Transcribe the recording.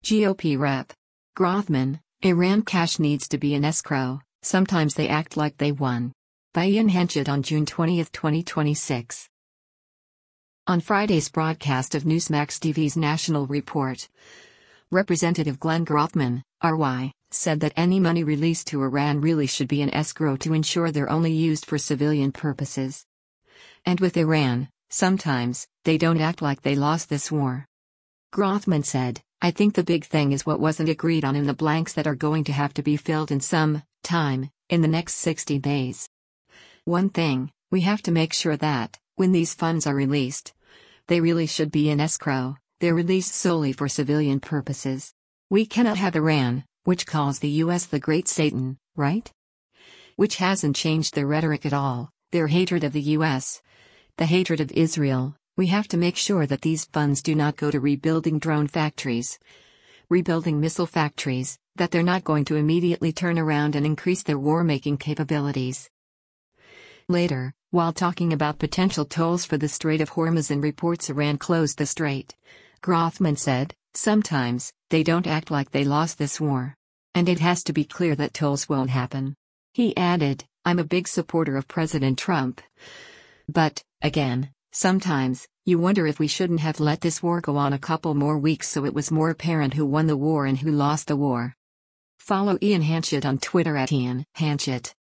GOP Rep. Grothman, Iran cash needs to be in escrow, sometimes they act like they won. By Ian Henchett on June 20, 2026. On Friday's broadcast of Newsmax TV's National Report, Representative Glenn Grothman, RY, said that any money released to Iran really should be in escrow to ensure they're only used for civilian purposes. And with Iran, sometimes, they don't act like they lost this war. Grothman said, I think the big thing is what wasn't agreed on in the blanks that are going to have to be filled in some time, in the next 60 days. One thing, we have to make sure that, when these funds are released, they really should be in escrow, they're released solely for civilian purposes. We cannot have Iran, which calls the US the Great Satan, right? Which hasn't changed their rhetoric at all, their hatred of the US, the hatred of Israel. We have to make sure that these funds do not go to rebuilding drone factories, rebuilding missile factories, that they're not going to immediately turn around and increase their war-making capabilities. Later, while talking about potential tolls for the Strait of Hormuz and reports Iran closed the strait, Grothman said, sometimes, they don't act like they lost this war. And it has to be clear that tolls won't happen. He added, I'm a big supporter of President Trump. But, again, sometimes, you wonder if we shouldn't have let this war go on a couple more weeks so it was more apparent who won the war and who lost the war. Follow Ian Henchett on Twitter @Ian Henchett.